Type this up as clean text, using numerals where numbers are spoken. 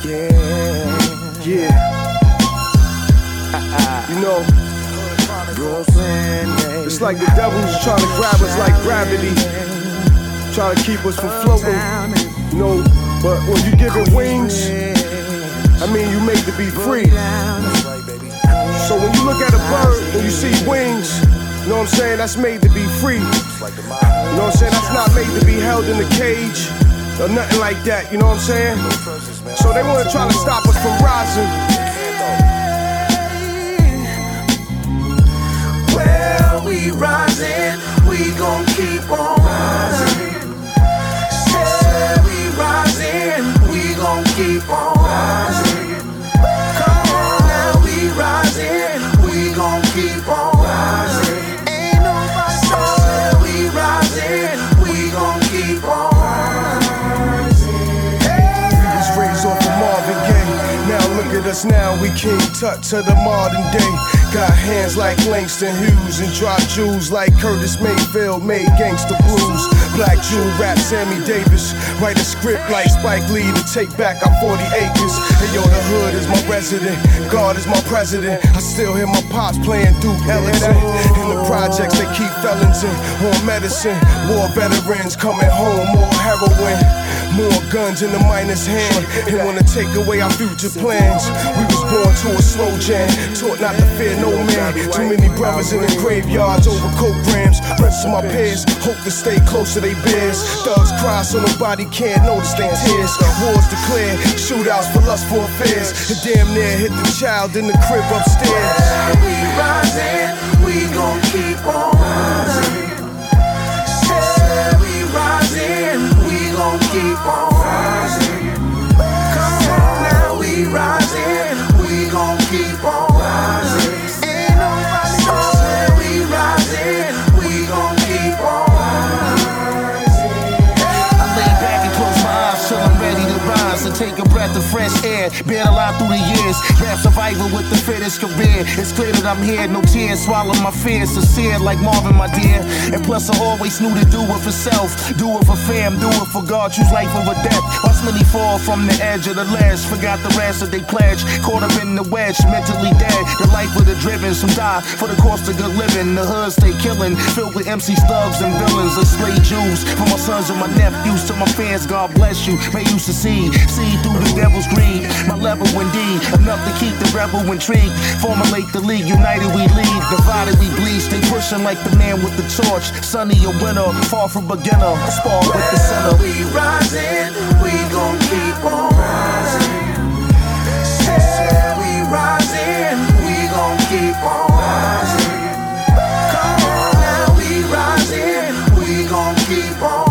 Yeah. You know, it's like the devil's trying to grab us like gravity, trying to keep us from floating. You know, but when you give it wings, I mean you made to be free. So when you look at a bird and you see wings, you know what I'm saying, that's made to be free. You know what I'm saying, that's not made to be held in a cage or nothing like that, you know what I'm saying? So they wanna try to stop us from rising. Well, we rising, we gon' keep on rising. Say we rising, we gon' keep on rising. Come on now, we rising, we gon' keep on rising. Ain't nobody say we rising, we gon' keep on rising. We was raised off of Marvin Gaye. Now look at us now, we King Tut to the modern day. Got hands like Langston Hughes and drop jewels like Curtis Mayfield made gangsta blues. Black Jew rap Sammy Davis, write a script like Spike Lee to take back our 40 acres. Hey yo, the hood is my resident, God is my president. I still hear my pops playing Duke Ellington. In the projects they keep felons in, on medicine. War veterans coming home, more heroin, more guns in the miner's hand. They wanna take away our future plans. We was born to a slow jam, taught not to fear no man. Too many brothers in the graveyards over coke grams. Rest of my peers hope to stay close to they bears. Thugs cry so nobody can't notice they tears. Wars declared, shootouts for lustful affairs. And damn near hit the child in the crib upstairs. We rising, we gon' keep on rising. Say we rising, we gon' keep on rising. Come on now, we rising, we gon' keep on rising. Ain't nobody say we rising, we gon' keep on rising. I lay back and close my eyes till I'm ready to rise and take a breath of fresh air. Been a lot through the years, rap survival with the fittest career. It's clear that I'm here, no tears, swallow my fears, sincere like Marvin, my dear. And plus I always knew to do it for self, do it for fam, do it for God, choose life over death. Watch many fall from the edge of the ledge, forgot the rest that they pledged, caught up in the wedge, mentally dead. The life of the driven, some die for the cost of good living. The hood stay killing, filled with MC thugs and villains, enslaved Jews. For my sons and my nephews, to my fans, God bless you. May you succeed, see through the devil's greed. My level indeed, enough to keep the rebel intrigued. Formulate the league, united we lead, divided we bleed. Stay pushing like the man with the torch. Sunny a winner, far from beginner. Spar with the center. We rising, we gon' keep on rising. Say we rising, we gon' keep on rising. Come on now, we rising, we gon' keep on